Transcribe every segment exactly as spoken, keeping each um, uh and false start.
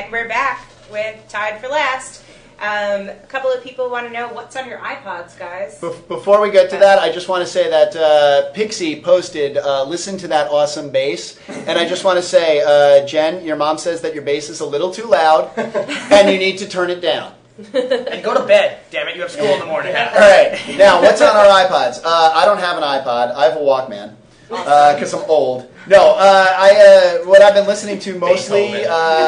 And we're back with Tied for Last. Um, a couple of people want to know what's on your iPods, guys. Be- before we get to that, I just want to say that uh, Pixie posted, uh, listen to that awesome bass. And I just want to say, uh, Jen, your mom says that your bass is a little too loud, and you need to turn it down. And go to bed, damn it, you have school in the morning. All right, now what's on our iPods? Uh, I don't have an iPod, I have a Walkman. Because uh, I'm old. No, uh, I uh, what I've been listening to mostly. Beethoven.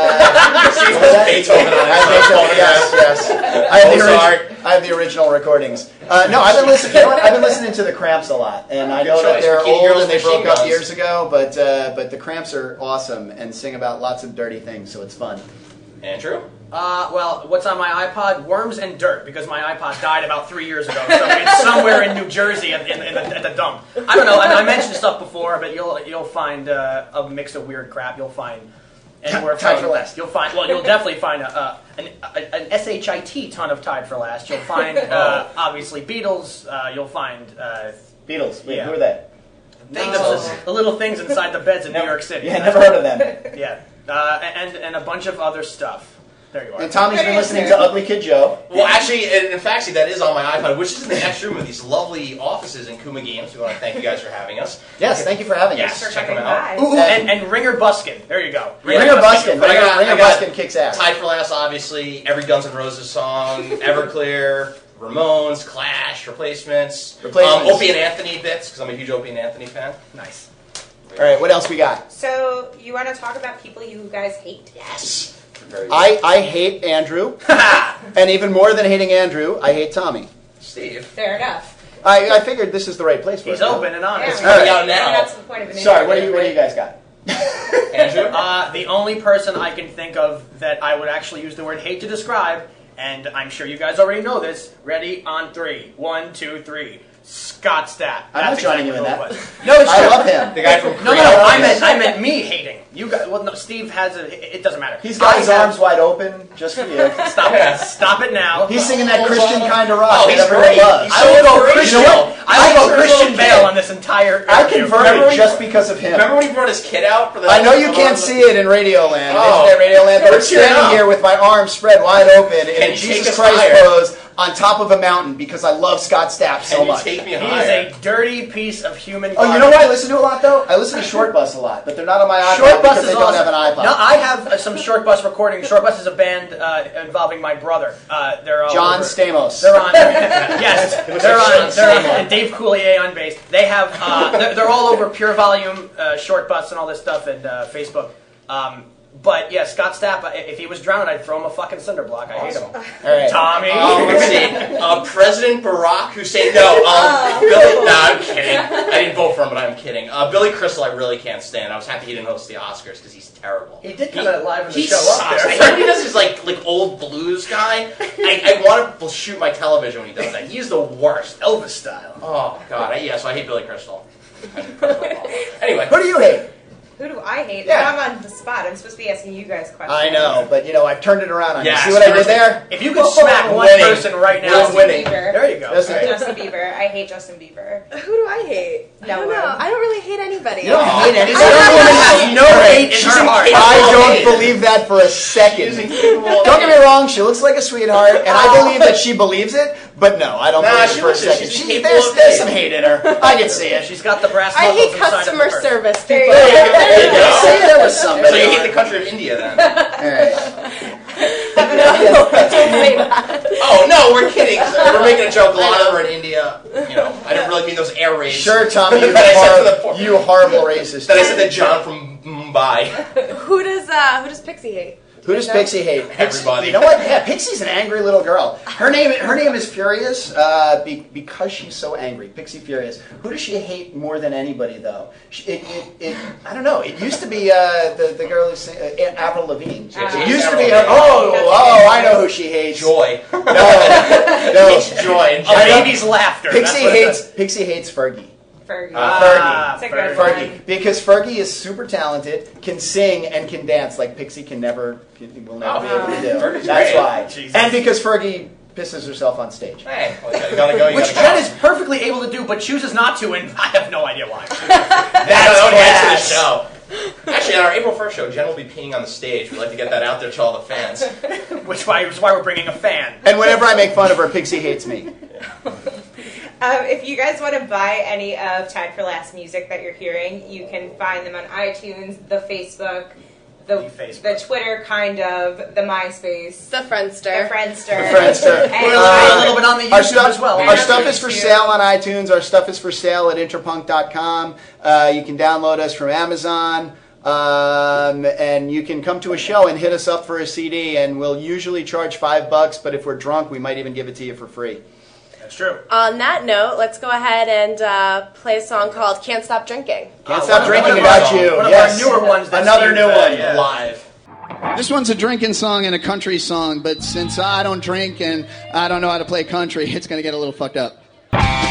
Uh, Beethoven on I have Beethoven, yes, yes. I have, the ori- I have the original recordings. Uh, no, I've been listening. You know what? I've been listening to the Cramps a lot, and I know Good that choice. they're Bikini old Girls, and they Machine broke up Guns. years ago. But uh, but the Cramps are awesome and sing about lots of dirty things, so it's fun. Andrew? Uh, well, what's on my iPod? Worms and dirt, because my iPod died about three years ago, so it's somewhere in New Jersey at, in, in the, at the dump. I don't know, I, I mentioned stuff before, but you'll you'll find uh, a mix of weird crap. You'll find anywhere Tied from, for Last. You'll find, well, you'll definitely find a, a, an, a, an S H I T ton of Tied for Last. You'll find, uh, obviously, Beatles. Uh, you'll find uh, Beatles. Wait, Yeah. who are they? things, the little things inside the beds in New York City. Yeah, never heard of them. Yeah, uh, and and a bunch of other stuff. There you are. And Tommy's been listening to Ugly Kid Joe. Well, actually, in in fact, see, that is on my iPod, which is in the next room of these lovely offices in Kuma Games. We want to thank you guys for having us. Yes, thank you for having Yes, us. check them Coming out. by. Ooh, ooh, and, and Ringer Buskin. There you go. Ringer Buskin. But I Ringer, got- Ringer I got- Buskin kicks ass. Tied for Last, obviously, every Guns N' Roses song, Everclear, Ramones, Clash, Replacements, Replacements. Um, Opie and Anthony bits, because I'm a huge Opie and Anthony fan. Nice. All right, what else we got? So, you want to talk about people you guys hate? Yes. Very I, I hate Andrew, and even more than hating Andrew, I hate Tommy. Steve. Fair enough. I, I figured this is the right place for He's it. huh? open and honest. Yeah, All right. out now. That's the point of an Sorry, what do interview, you what do you right? guys got? Andrew? Uh, the only person I can think of that I would actually use the word hate to describe, and I'm sure you guys already know this. Ready? On three. One, two, three. Scott Stapp. I'm not That's joining you exactly in what that. it was. No, it's I true. love him. The guy from No, no, Creole. no. I meant, I meant me hating. You guys. Well, no. Steve has a. It, it doesn't matter. He's got I his have- arms wide open just for you. Stop it. Stop it now. He's singing that Hold Christian on. kind of rock Oh, that he's everyone great. loves. He's I will go so Christian. original. I will go I like Christian Little Bale Kid. on this entire. I interview. converted Remember when just he- because of him. Remember when he brought his kid out for the? I know you for can't the- see it in Radioland, Oh. Internet Radioland, but We're I'm standing tearing up. here with my arms spread wide open in Can a you take Jesus us Christ higher? pose on top of a mountain because I love Scott Stapp so Can you much. take me He higher? is a dirty piece of human. Oh, you know what I listen to a lot though? I listen to Short Bus a lot, but they're not on my iPod Short Bus because is they don't awesome. have an iPod. No, I have uh, some Short Bus recordings. Short Bus is a band uh, involving my brother. Uh, they're all John over. Stamos. They're on. Yes, looks they're like on. Sean They're on. Stamos. And Dave Coulier on bass. They have. Uh, they're, they're all over Pure Volume, uh, Short Bus, and all this stuff, and uh, Facebook. Um, but yeah, Scott Stapp. uh, If he was drowned, I'd throw him a fucking cinder block. I hate him. All right. Tommy. Oh, let's see. Uh, President Barack Hussein. No, um, Billy. No, I'm kidding. I didn't vote for him, but I'm kidding. Uh, Billy Crystal, I really can't stand. I was happy he didn't host the Oscars because he's terrible. He did kind of liven the He show sucks. up I there. heard he does his like like old blues guy. I, I want to shoot my television when he does that. He's the worst. Elvis style. Oh God. I, yeah. So I hate Billy Crystal. Anyway. Who do you hate? Who do I hate? Yeah. Now I'm on the spot. I'm supposed to be asking you guys questions. I know, but you know, I've turned it around on Yes, you. See what I did perfect. there? If you could smack one Winning. person right now, Justin winning. Bieber. there you go. Justin- Right. Justin Bieber. I hate Justin Bieber. Who do I hate? I No don't know. one. I don't really hate anybody. You don't Aw. hate anybody. This woman has no All right. hate in She's her heart. incapable. I don't Hate. believe that for a second. She's incapable of Don't get me hating. wrong, she looks like a sweetheart, and I believe that she believes it, but no, I don't Nah, believe it she for a looks it. second. She's She, capable there's, of there's hate. some hate in her. I can see it. She's got the brass I knuckles hate inside of customer her. service There people. you go. There you go. See, there was somebody. So you hate the country of India then? All right. No, don't say that. Oh no, we're kidding. 'Cause we're making a joke. A lot of them are in India. You know, I didn't really mean those air raids. Sure, Tommy, you, That I said to the hor- poor- you horrible racist. Then I said that John from Mumbai. Who does uh, who does Pixie hate? Who does Pixie hate? Everybody. You know what? Yeah, Pixie's an angry little girl. Her name, her name is Furious uh, be, because she's so angry. Pixie Furious. Who does she hate more than anybody, though? She, it, it, it, I don't know. It used to be uh, the the girl who sang, uh, Avril Lavigne. Yeah, It she used hates to be Avril her. Oh, Lavigne. oh, I know who she hates. Joy. No, no. It's joy. And A joy. baby's laughter. That's Pixie what it hates. is. Pixie hates Fergie. Fergie. Ah, It's a good Fergie. one. Fergie, because Fergie is super talented, can sing and can dance like Pixie can never, can, will never Oh, be able to do. Fergie's That's great. why. Jesus. And because Fergie pisses herself on stage. Hey, well, you gotta go. You Which gotta Jen go. is perfectly able to do, but chooses not to, and I have no idea why. That's class. the show. Actually, on our April first show, Jen will be peeing on the stage. We'd like to get that out there to all the fans. Which why is why we're bringing a fan. And whenever I make fun of her, Pixie hates me. Um, if you guys want to buy any of Tied for Last music that you're hearing, you can find them on iTunes, the Facebook, the, The Facebook. the Twitter, kind of, the MySpace, The Friendster. the Friendster. The Friendster. And We're Uh, a little bit on the Our YouTube stuff, as well. our stuff is for sale on iTunes. Our stuff is for sale at interpunk dot com. Uh, you can download us from Amazon. Um, and you can come to a show and hit us up for a C D, and we'll usually charge five bucks, but if we're drunk, we might even give it to you for free. That's true. On that note, let's go ahead and uh, play a song called Can't Stop Drinking. Can't Uh, stop one of- drinking one of about our- you. One of Yes. our newer ones. That Another Steve, new uh, one. yeah. Live. This one's a drinking song and a country song, but since I don't drink and I don't know how to play country, it's going to get a little fucked up.